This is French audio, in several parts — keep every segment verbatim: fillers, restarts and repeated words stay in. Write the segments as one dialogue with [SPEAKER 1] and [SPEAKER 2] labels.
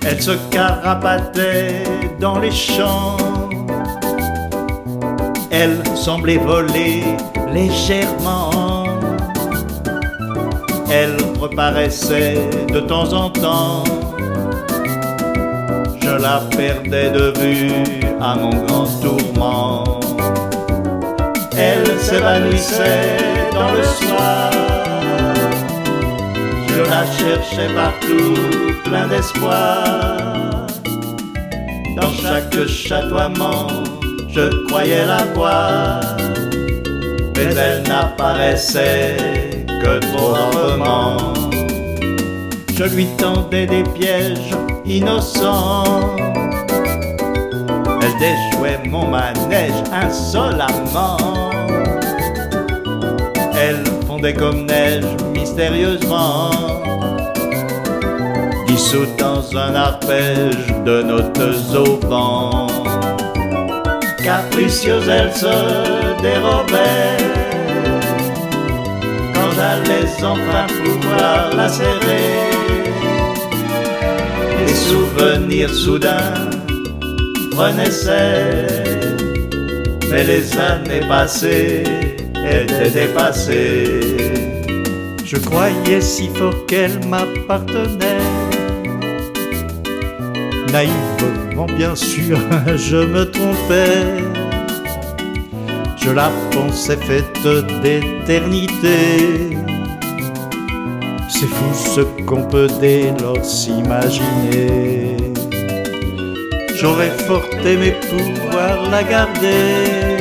[SPEAKER 1] Elle se carapatait dans les champs. Elle semblait voler légèrement. Elle reparaissait de temps en temps. Je la perdais de vue à mon grand tourment. Elle s'évanouissait dans le soir. Je la cherchais partout, plein d'espoir. Dans chaque chatoiement, je croyais la voir, mais elle n'apparaissait que trop rarement. Je lui tendais des pièges innocents. Elle déjouait mon manège insolemment. Elle fondait comme neige mystérieusement, dissoute dans un arpège de notes au vent. Capricieuse, elle se dérobait quand j'allais enfin pouvoir la serrer. Les souvenirs soudains renaissaient, mais les années passées étaient dépassées. Je croyais si fort qu'elle m'appartenait. Naïvement, bien sûr, je me trompais. Je la pensais faite d'éternité. C'est fou ce qu'on peut dès lors s'imaginer. J'aurais fort aimé pouvoir la garder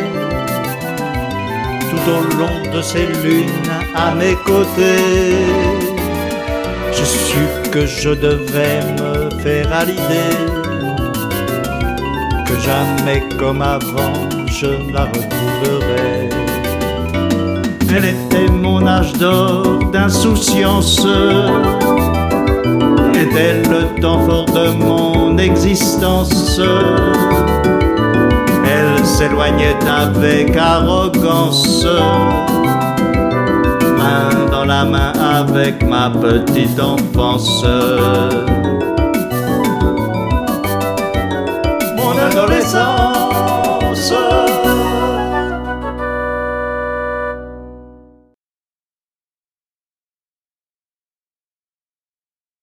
[SPEAKER 1] tout au long de ces lunes à mes côtés. Je sus que je devais me faire à l'idée que jamais comme avant je la retrouverai. Elle était mon âge d'or d'insouciance, était le temps fort de mon existence. Elle s'éloignait avec arrogance, main dans la main avec ma petite enfance.